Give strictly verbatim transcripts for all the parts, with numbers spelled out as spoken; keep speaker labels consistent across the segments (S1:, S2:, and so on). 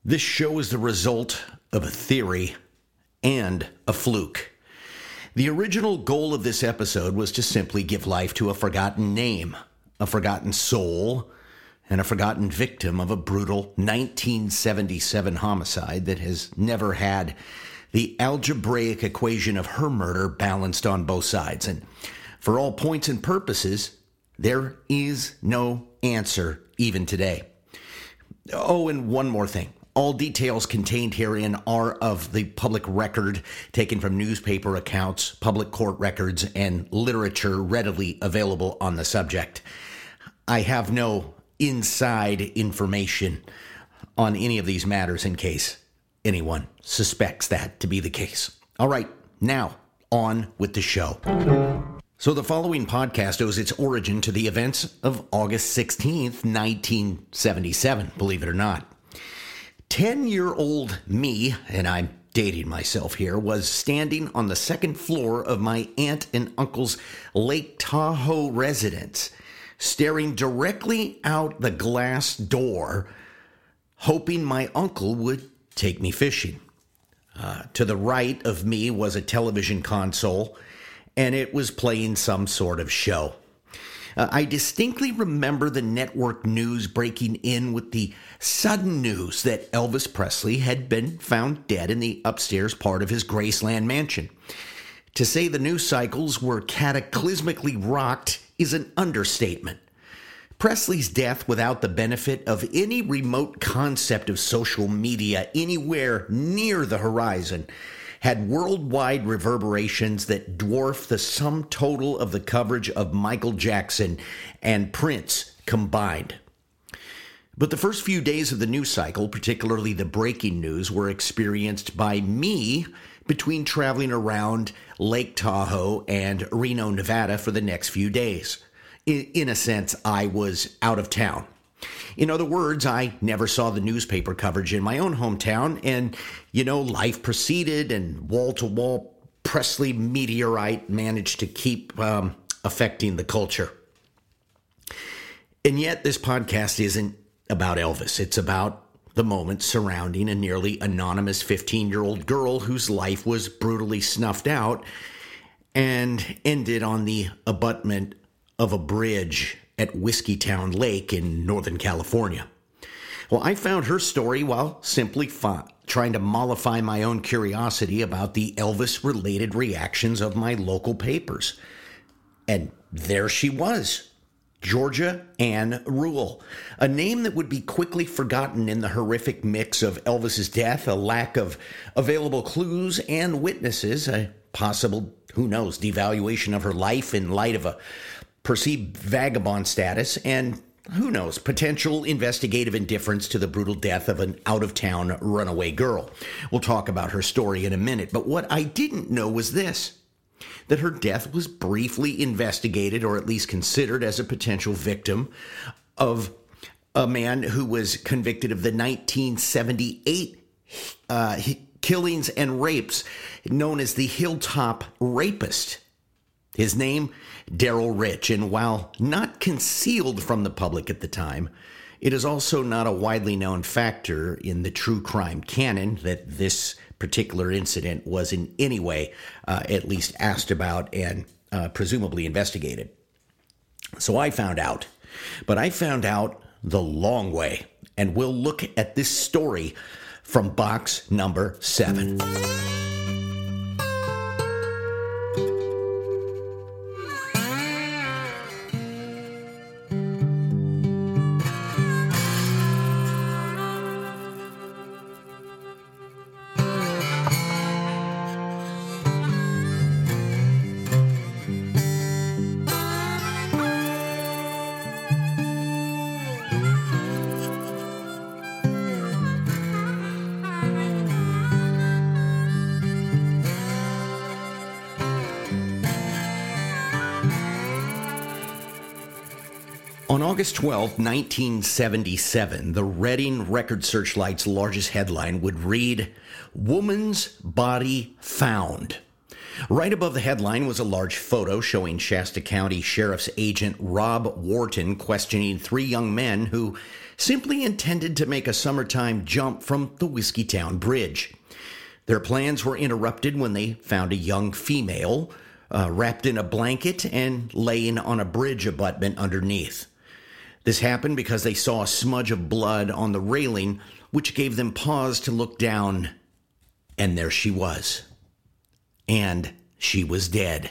S1: This show is the result of a theory and a fluke. The original goal of this episode was to simply give life to a forgotten name, a forgotten soul, and a forgotten victim of a brutal nineteen seventy-seven homicide that has never had the algebraic equation of her murder balanced on both sides. And for all points and purposes, there is no answer even today. Oh, and one more thing. All details contained herein are of the public record, taken from newspaper accounts, public court records, and literature readily available on the subject. I have no inside information on any of these matters in case anyone suspects that to be the case. All right, now on with the show. So the following podcast owes its origin to the events of August sixteenth, nineteen seventy-seven, believe it or not. Ten-year-old me, and I'm dating myself here, was standing on the second floor of my aunt and uncle's Lake Tahoe residence, staring directly out the glass door, hoping my uncle would take me fishing. Uh, to the right of me was a television console, and it was playing some sort of show. Uh, I distinctly remember the network news breaking in with the sudden news that Elvis Presley had been found dead in the upstairs part of his Graceland mansion. To say the news cycles were cataclysmically rocked is an understatement. Presley's death without the benefit of any remote concept of social media anywhere near the horizon had worldwide reverberations that dwarf the sum total of the coverage of Michael Jackson and Prince combined. But the first few days of the news cycle, particularly the breaking news, were experienced by me between traveling around Lake Tahoe and Reno, Nevada for the next few days. In a sense, I was out of town. In other words, I never saw the newspaper coverage in my own hometown, and, you know, life proceeded, and wall-to-wall Presley meteorite managed to keep um, affecting the culture. And yet, this podcast isn't about Elvis. It's about the moment surrounding a nearly anonymous fifteen-year-old girl whose life was brutally snuffed out and ended on the abutment of a bridge at Whiskeytown Lake in Northern California. Well, I found her story while simply fa- trying to mollify my own curiosity about the Elvis-related reactions of my local papers. And there she was, Georgia Ann Rule, a name that would be quickly forgotten in the horrific mix of Elvis's death, a lack of available clues and witnesses, a possible, who knows, devaluation of her life in light of a perceived vagabond status, and who knows, potential investigative indifference to the brutal death of an out-of-town runaway girl. We'll talk about her story in a minute, but what I didn't know was this, that her death was briefly investigated, or at least considered as a potential victim of a man who was convicted of the nineteen seventy-eight uh, killings and rapes known as the Hilltop Rapist. His name, Darrell Rich, and while not concealed from the public at the time, it is also not a widely known factor in the true crime canon that this particular incident was in any way uh, at least asked about and uh, presumably investigated. So I found out, but I found out the long way, and we'll look at this story from box number seven. On August twelfth, nineteen seventy-seven, the Reading Record Searchlight's largest headline would read, "Woman's Body Found." Right above the headline was a large photo showing Shasta County Sheriff's Agent Rob Wharton questioning three young men who simply intended to make a summertime jump from the Whiskeytown Bridge. Their plans were interrupted when they found a young female uh, wrapped in a blanket and laying on a bridge abutment underneath. This happened because they saw a smudge of blood on the railing, which gave them pause to look down, and there she was. And she was dead.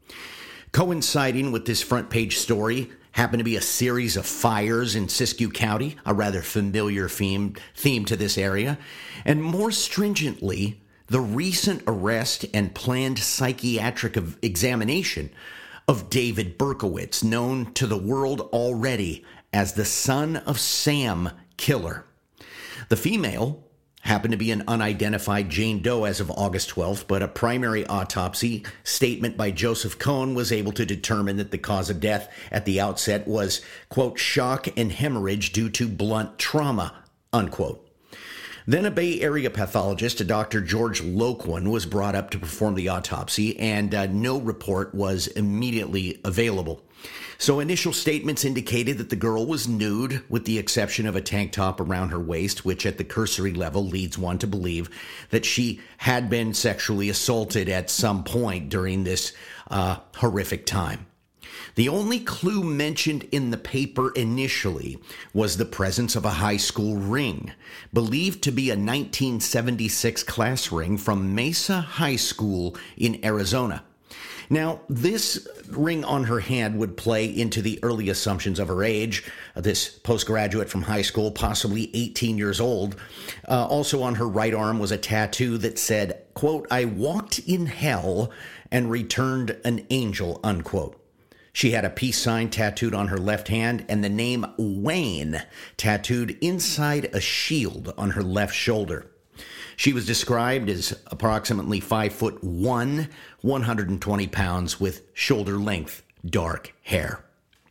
S1: Coinciding with this front page story happened to be a series of fires in Siskiyou County, a rather familiar theme, theme to this area, and more stringently, the recent arrest and planned psychiatric examination of David Berkowitz, known to the world already as the Son of Sam killer. The female happened to be an unidentified Jane Doe as of August twelfth, but a primary autopsy statement by Joseph Cohn was able to determine that the cause of death at the outset was, quote, shock and hemorrhage due to blunt trauma, unquote. Then a Bay Area pathologist, a Doctor George Loquan, was brought up to perform the autopsy, and uh, no report was immediately available. So initial statements indicated that the girl was nude, with the exception of a tank top around her waist, which at the cursory level leads one to believe that she had been sexually assaulted at some point during this uh, horrific time. The only clue mentioned in the paper initially was the presence of a high school ring, believed to be a nineteen seventy-six class ring from Mesa High School in Arizona. Now, this ring on her hand would play into the early assumptions of her age. This postgraduate from high school, possibly eighteen years old. Uh, also on her right arm was a tattoo that said, quote, I walked in hell and returned an angel, unquote. She had a peace sign tattooed on her left hand and the name Wayne tattooed inside a shield on her left shoulder. She was described as approximately five foot one, one hundred twenty pounds with shoulder length dark hair.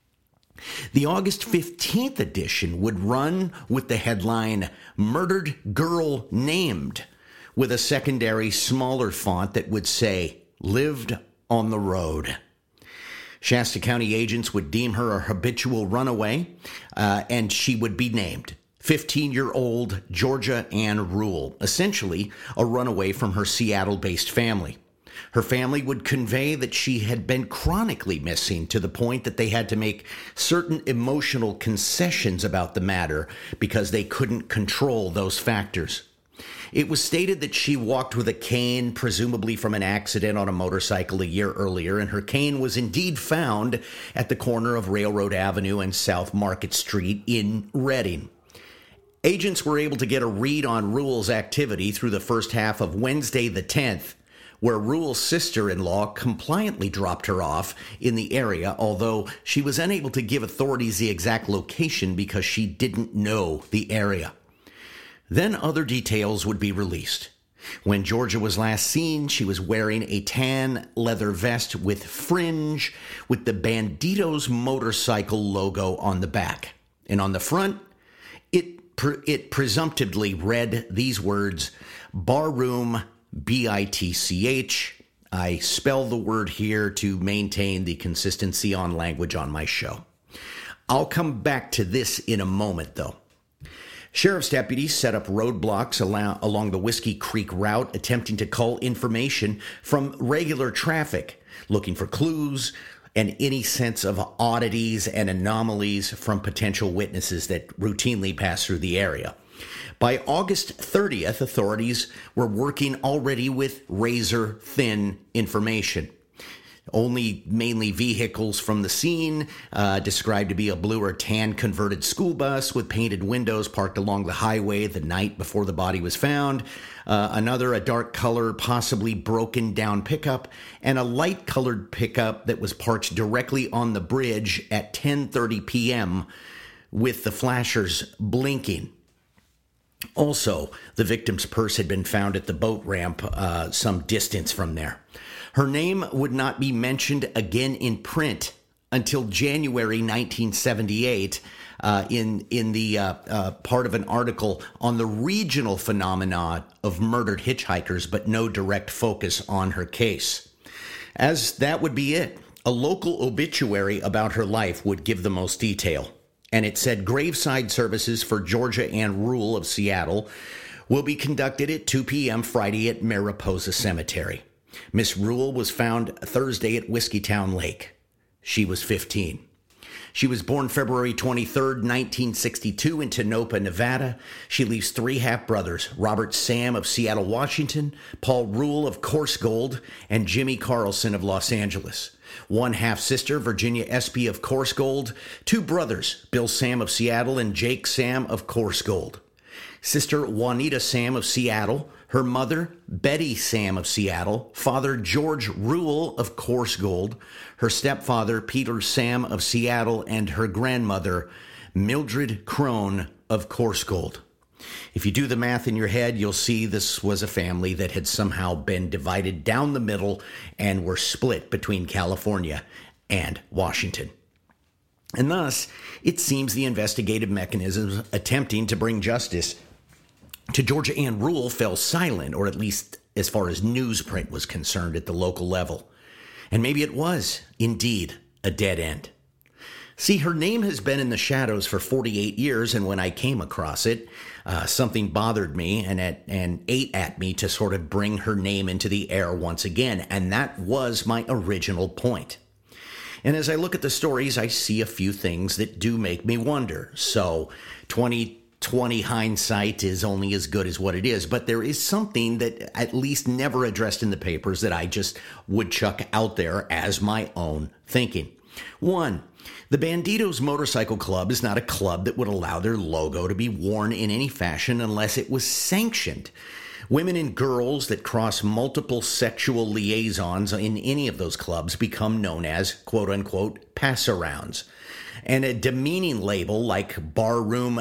S1: The August fifteenth edition would run with the headline Murdered Girl Named, with a secondary smaller font that would say Lived on the Road. Shasta County agents would deem her a habitual runaway, uh, and she would be named fifteen-year-old Georgia Ann Rule, essentially a runaway from her Seattle-based family. Her family would convey that she had been chronically missing to the point that they had to make certain emotional concessions about the matter because they couldn't control those factors. It was stated that she walked with a cane, presumably from an accident on a motorcycle a year earlier, and her cane was indeed found at the corner of Railroad Avenue and South Market Street in Redding. Agents were able to get a read on Rule's activity through the first half of Wednesday the tenth, where Rule's sister-in-law compliantly dropped her off in the area, although she was unable to give authorities the exact location because she didn't know the area. Then other details would be released. When Georgia was last seen, she was wearing a tan leather vest with fringe with the Banditos motorcycle logo on the back. And on the front, it, pre- it presumptively read these words, Barroom, B I T C H. I spell the word here to maintain the consistency on language on my show. I'll come back to this in a moment, though. Sheriff's deputies set up roadblocks along the Whiskey Creek route, attempting to cull information from regular traffic, looking for clues and any sense of oddities and anomalies from potential witnesses that routinely pass through the area. By August thirtieth, authorities were working already with razor-thin information. Only mainly vehicles from the scene, uh, described to be a blue or tan converted school bus with painted windows parked along the highway the night before the body was found. Uh, another, a dark color, possibly broken down pickup, and a light colored pickup that was parked directly on the bridge at ten thirty p.m. with the flashers blinking. Also, the victim's purse had been found at the boat ramp uh, some distance from there. Her name would not be mentioned again in print until January nineteen seventy-eight uh, in, in the uh, uh, part of an article on the regional phenomenon of murdered hitchhikers, but no direct focus on her case. as that would be it. A local obituary about her life would give the most detail. And it said graveside services for Georgia Ann Rule of Seattle will be conducted at two p.m. Friday at Mariposa Cemetery. Miss Rule was found Thursday at Whiskeytown Lake. She was fifteen. She was born February twenty-third, nineteen sixty-two in Tonopah, Nevada. She leaves three half-brothers, Robert Sam of Seattle, Washington, Paul Rule of Coarsegold, and Jimmy Carlson of Los Angeles. One half-sister, Virginia Espy of Coarsegold. Two brothers, Bill Sam of Seattle and Jake Sam of Coarsegold. Sister Juanita Sam of Seattle. Her mother, Betty Sam of Seattle. Father, George Rule of Coarsegold. Her stepfather, Peter Sam of Seattle. And her grandmother, Mildred Crone of Coarsegold. If you do the math in your head, you'll see this was a family that had somehow been divided down the middle and were split between California and Washington. And thus, it seems the investigative mechanisms attempting to bring justice to Georgia Ann Rule fell silent, or at least as far as newsprint was concerned at the local level. And maybe it was, indeed, a dead end. See, her name has been in the shadows for forty-eight years, and when I came across it, uh, something bothered me and, at, and ate at me to sort of bring her name into the air once again, and that was my original point. And as I look at the stories, I see a few things that do make me wonder. So, twenty twenty hindsight is only as good as what it is, but there is something that at least never addressed in the papers that I just would chuck out there as my own thinking. One, the Banditos Motorcycle Club is not a club that would allow their logo to be worn in any fashion unless it was sanctioned. Women and girls that cross multiple sexual liaisons in any of those clubs become known as, quote-unquote, pass-arounds. And a demeaning label like Barroom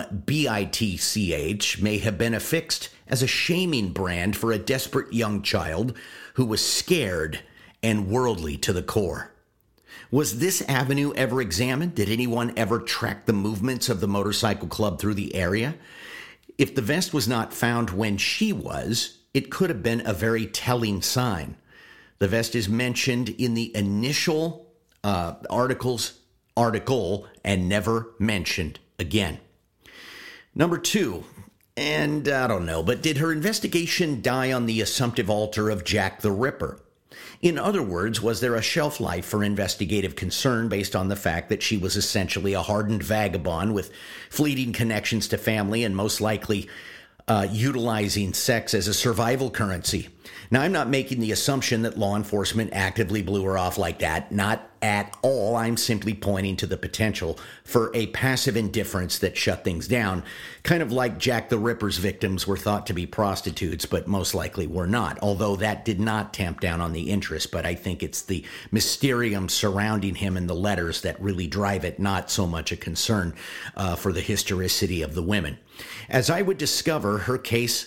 S1: Bitch may have been affixed as a shaming brand for a desperate young child who was scared and worldly to the core. Was this avenue ever examined? Did anyone ever track the movements of the motorcycle club through the area? If the vest was not found when she was, it could have been a very telling sign. The vest is mentioned in the initial uh, articles article and never mentioned again. Number two, and I don't know, but did her investigation die on the assumptive altar of Jack the Ripper? In other words, was there a shelf life for investigative concern based on the fact that she was essentially a hardened vagabond with fleeting connections to family and most likely uh, utilizing sex as a survival currency? Now, I'm not making the assumption that law enforcement actively blew her off like that. Not at all. I'm simply pointing to the potential for a passive indifference that shut things down, kind of like Jack the Ripper's victims were thought to be prostitutes, but most likely were not, although that did not tamp down on the interest. But I think it's the mysterium surrounding him and the letters that really drive it, not so much a concern uh, for the historicity of the women. As I would discover, her case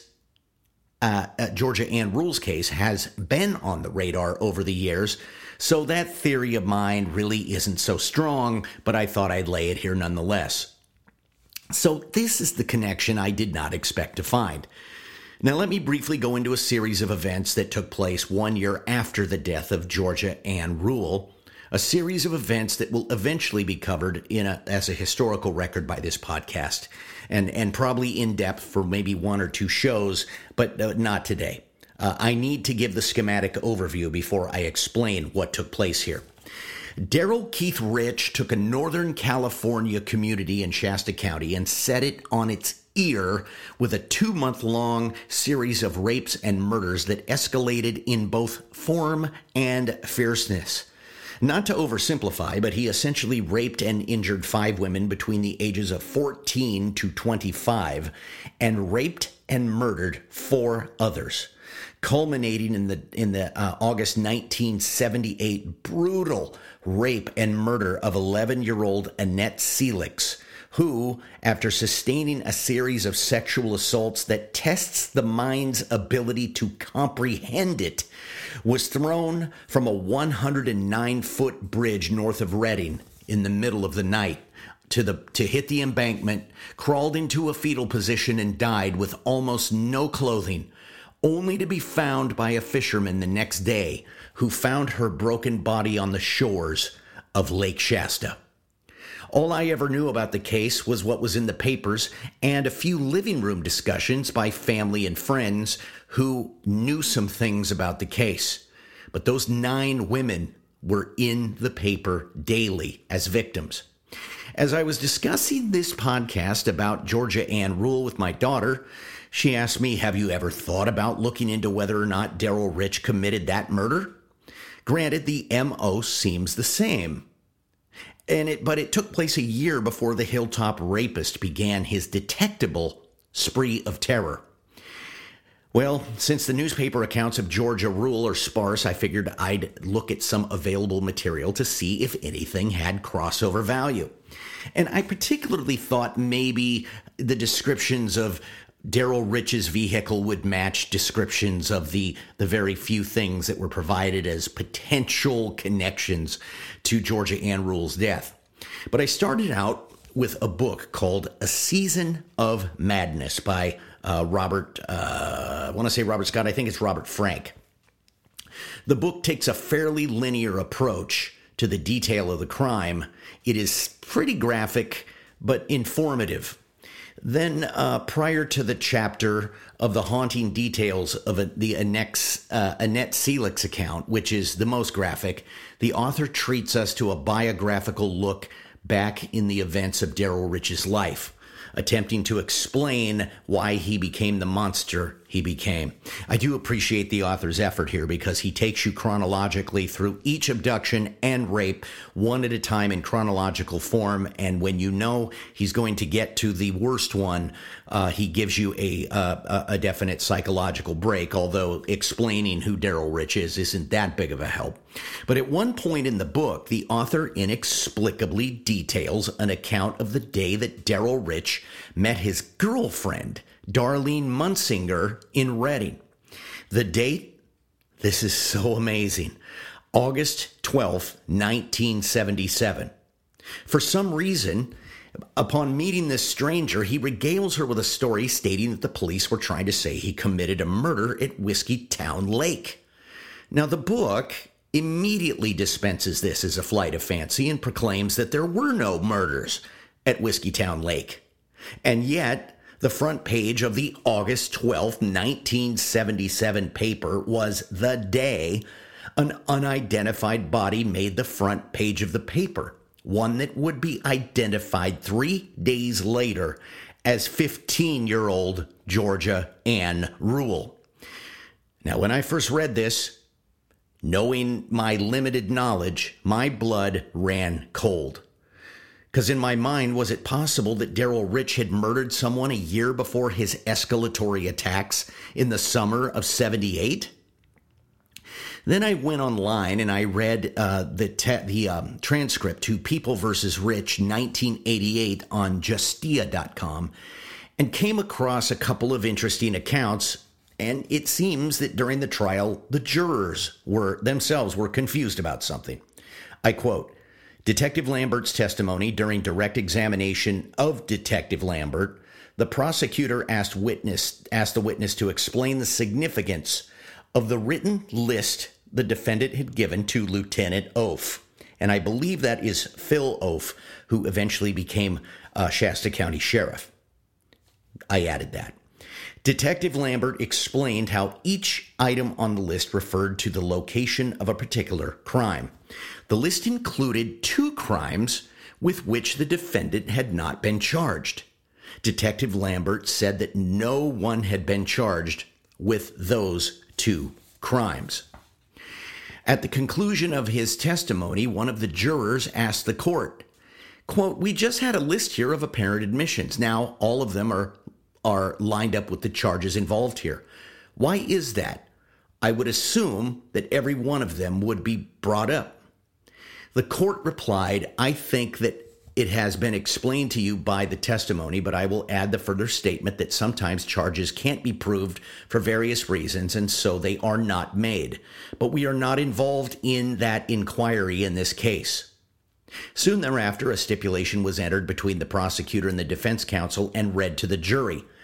S1: Uh, uh, Georgia Ann Rule's case has been on the radar over the years, so that theory of mine really isn't so strong, but I thought I'd lay it here nonetheless. So this is the connection I did not expect to find. Now let me briefly go into a series of events that took place one year after the death of Georgia Ann Rule, a series of events that will eventually be covered in a, as a historical record by this podcast, and, and probably in depth for maybe one or two shows, but uh, not today. Uh, I need to give the schematic overview before I explain what took place here. Daryl Keith Rich took a Northern California community in Shasta County and set it on its ear with a two-month-long series of rapes and murders that escalated in both form and fierceness. Not to oversimplify, but he essentially raped and injured five women between the ages of fourteen to twenty-five and raped and murdered four others, culminating in the in the uh, August nineteen seventy-eight brutal rape and murder of eleven-year-old Annette Seelix, who, after sustaining a series of sexual assaults that tests the mind's ability to comprehend it, was thrown from a one hundred nine foot bridge north of Redding in the middle of the night to the to hit the embankment, crawled into a fetal position, and died with almost no clothing, only to be found by a fisherman the next day who found her broken body on the shores of Lake Shasta. All I ever knew about the case was what was in the papers and a few living room discussions by family and friends who knew some things about the case. But those nine women were in the paper daily as victims. As I was discussing this podcast about Georgia Ann Rule with my daughter, she asked me, have you ever thought about looking into whether or not Darrell Rich committed that murder? Granted, the M O seems the same. And it, but it took place a year before the Hilltop rapist began his detectable spree of terror. Well, since the newspaper accounts of Georgia Rule are sparse, I figured I'd look at some available material to see if anything had crossover value. And I particularly thought maybe the descriptions of Darrell Rich's vehicle would match descriptions of the, the very few things that were provided as potential connections to Georgia Ann Rule's death. But I started out with a book called A Season of Madness by uh, Robert, uh, I want to say Robert Scott, I think it's Robert Frank. The book takes a fairly linear approach to the detail of the crime. It is pretty graphic, but informative. Then, uh, prior to the chapter of the haunting details of a, the Annex, uh, Annette Seelix account, which is the most graphic, the author treats us to a biographical look back in the events of Darrell Rich's life, attempting to explain why he became the monster he became. I do appreciate the author's effort here because he takes you chronologically through each abduction and rape one at a time in chronological form, and when you know he's going to get to the worst one, uh, he gives you a, uh, a definite psychological break, although explaining who Darrell Rich is isn't that big of a help. But at one point in the book, the author inexplicably details an account of the day that Darrell Rich met his girlfriend, Darlene Munsinger, in Redding. The date, this is so amazing, August twelfth, nineteen seventy-seven. For some reason, upon meeting this stranger, he regales her with a story stating that the police were trying to say he committed a murder at Whiskeytown Lake. Now, the book immediately dispenses this as a flight of fancy and proclaims that there were no murders at Whiskeytown Lake. And yet, the front page of the August twelfth, nineteen seventy-seven paper was the day an unidentified body made the front page of the paper, one that would be identified three days later as fifteen-year-old Georgia Ann Rule. Now, when I first read this, knowing my limited knowledge, my blood ran cold. Because in my mind, was it possible that Darrell Rich had murdered someone a year before his escalatory attacks in the summer of seventy-eight? Then I went online and I read uh, the te- the um, transcript to People versus Rich nineteen eighty-eight on Justia dot com and came across a couple of interesting accounts. And it seems that during the trial, the jurors were themselves were confused about something. I quote, Detective Lambert's testimony during direct examination of Detective Lambert, the prosecutor asked witness asked the witness to explain the significance of the written list the defendant had given to Lieutenant Oaf. And I believe that is Phil Oaf, who eventually became uh, Shasta County Sheriff. I added that. Detective Lambert explained how each item on the list referred to the location of a particular crime. The list included two crimes with which the defendant had not been charged. Detective Lambert said that no one had been charged with those two crimes. At the conclusion of his testimony, one of the jurors asked the court, quote, we just had a list here of apparent admissions. Now, all of them are, are lined up with the charges involved here. Why is that? I would assume that every one of them would be brought up. The court replied, I think that it has been explained to you by the testimony, but I will add the further statement that sometimes charges can't be proved for various reasons, and so they are not made. But we are not involved in that inquiry in this case. Soon thereafter, a stipulation was entered between the prosecutor and the defense counsel and read to the jury.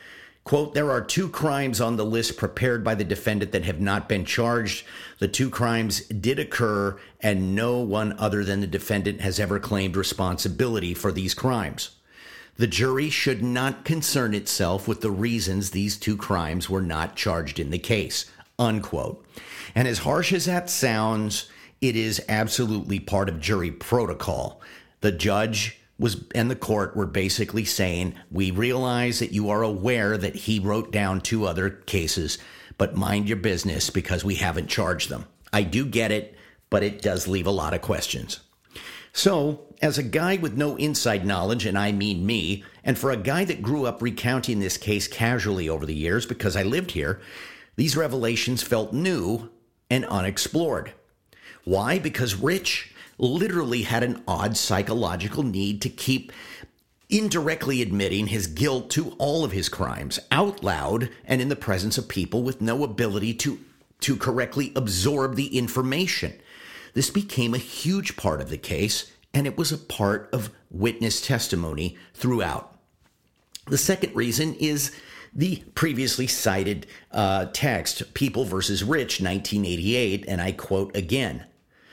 S1: Quote, there are two crimes on the list prepared by the defendant that have not been charged. The two crimes did occur, and no one other than the defendant has ever claimed responsibility for these crimes. The jury should not concern itself with the reasons these two crimes were not charged in the case, unquote. And as harsh as that sounds, it is absolutely part of jury protocol. The judge was and the court were basically saying, we realize that you are aware that he wrote down two other cases, but mind your business because we haven't charged them. I do get it, but it does leave a lot of questions. So, as a guy with no inside knowledge, and I mean me, and for a guy that grew up recounting this case casually over the years because I lived here, these revelations felt new and unexplored. Why? Because Rich literally had an odd psychological need to keep indirectly admitting his guilt to all of his crimes out loud and in the presence of people with no ability to, to correctly absorb the information. This became a huge part of the case, and it was a part of witness testimony throughout. The second reason is the previously cited uh, text, People versus Rich, nineteen eighty-eight, and I quote again.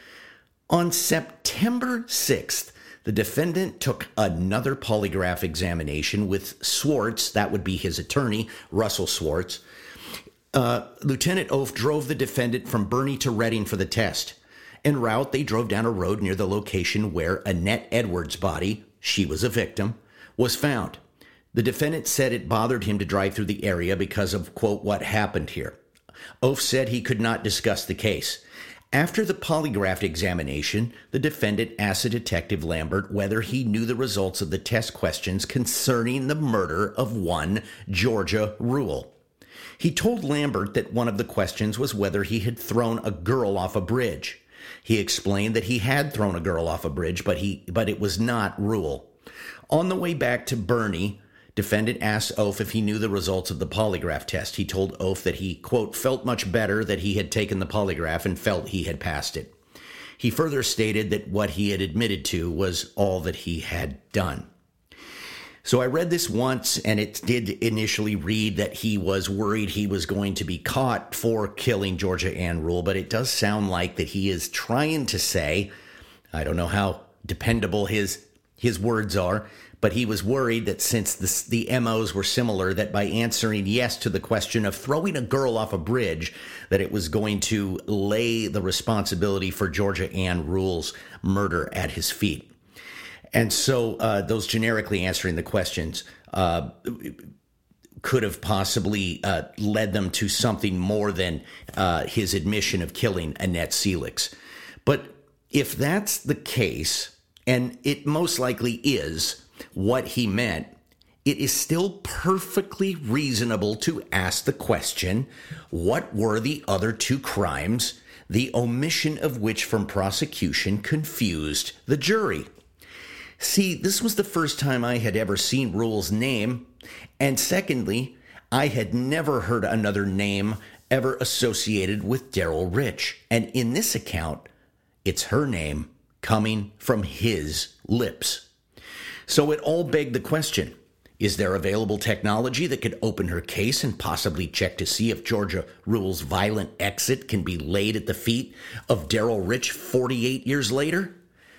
S1: On September sixth, the defendant took another polygraph examination with Swartz, that would be his attorney, Russell Swartz. Uh, Lieutenant Oaf drove the defendant from Bernie to Reading for the test. En route, they drove down a road near the location where Annette Edwards' body, she was a victim, was found. The defendant said it bothered him to drive through the area because of, quote, what happened here. Oaf said he could not discuss the case. After the polygraph examination, the defendant asked Detective Lambert whether he knew the results of the test questions concerning the murder of one Georgia Rule. He told Lambert that one of the questions was whether he had thrown a girl off a bridge. He explained that he had thrown a girl off a bridge, but he but it was not Rule. On the way back to Bernie, defendant asked Oaf if he knew the results of the polygraph test. He told Oaf that he, quote, felt much better that he had taken the polygraph and felt he had passed it. He further stated that what he had admitted to was all that he had done. So I read this once, and it did initially read that he was worried he was going to be caught for killing Georgia Ann Rule, but it does sound like that he is trying to say, I don't know how dependable his his words are, but he was worried that since the, the M Os were similar, that by answering yes to the question of throwing a girl off a bridge, that it was going to lay the responsibility for Georgia Ann Rule's murder at his feet. And so uh, those generically answering the questions uh, could have possibly uh, led them to something more than uh, his admission of killing Annette Seelix. But if that's the case, and it most likely is what he meant, it is still perfectly reasonable to ask the question, what were the other two crimes, the omission of which from prosecution confused the jury? See, this was the first time I had ever seen Rule's name, and secondly, I had never heard another name ever associated with Darrell Rich, and in this account, it's her name coming from his lips. So it all begged the question, is there available technology that could open her case and possibly check to see if Georgia Rule's violent exit can be laid at the feet of Darrell Rich forty-eight years later?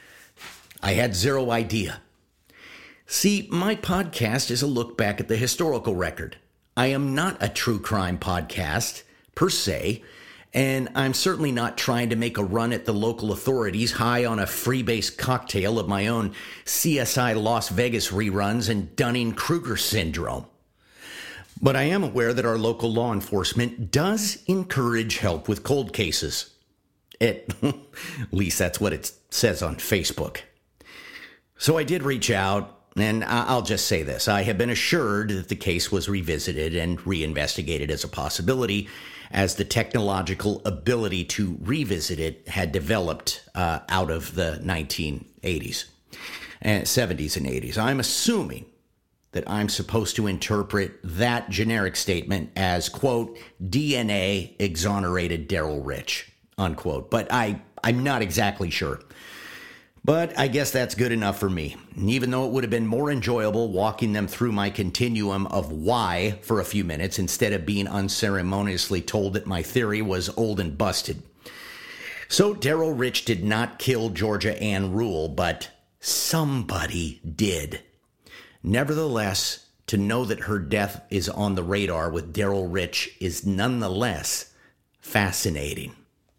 S1: I had zero idea. See, my podcast is a look back at the historical record. I am not a true crime podcast, per se, and I'm certainly not trying to make a run at the local authorities high on a freebase cocktail of my own C S I Las Vegas reruns and Dunning-Kruger syndrome. But I am aware that our local law enforcement does encourage help with cold cases. At least that's what it says on Facebook. So I did reach out, and I'll just say this. I have been assured that the case was revisited and reinvestigated as a possibility, as the technological ability to revisit it had developed uh, out of the nineteen eighties, and seventies and eighties. I'm assuming that I'm supposed to interpret that generic statement as, quote, D N A exonerated Darrell Rich, unquote. But I, I'm not exactly sure. But I guess that's good enough for me. And even though it would have been more enjoyable walking them through my continuum of why for a few minutes instead of being unceremoniously told that my theory was old and busted. So Darrell Rich did not kill Georgia Ann Rule, but somebody did. Nevertheless, to know that her death is on the radar with Darrell Rich is nonetheless fascinating.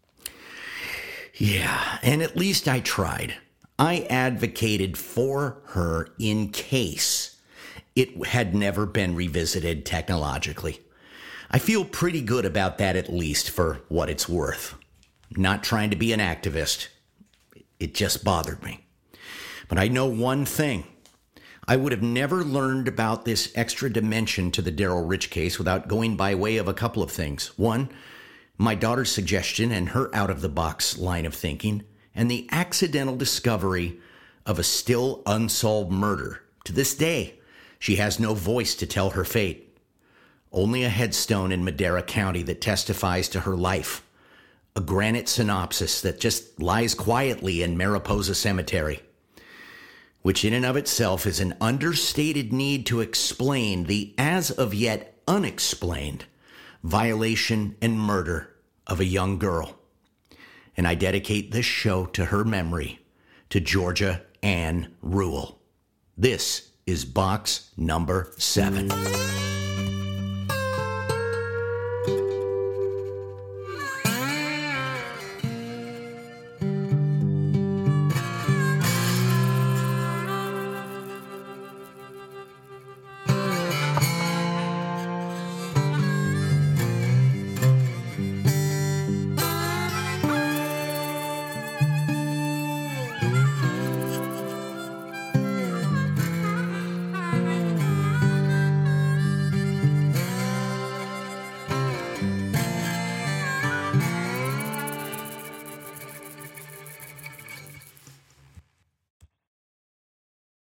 S1: Yeah, and at least I tried. I advocated for her in case it had never been revisited technologically. I feel pretty good about that, at least for what it's worth. Not trying to be an activist. It just bothered me. But I know one thing. I would have never learned about this extra dimension to the Darrell Rich case without going by way of a couple of things. One, my daughter's suggestion and her out-of-the-box line of thinking, and the accidental discovery of a still unsolved murder. To this day, she has no voice to tell her fate. Only a headstone in Madera County that testifies to her life. A granite synopsis that just lies quietly in Mariposa Cemetery. Which in and of itself is an understated need to explain the as of yet unexplained violation and murder of a young girl. And I dedicate this show to her memory, to Georgia Ann Rule. This is box number seven.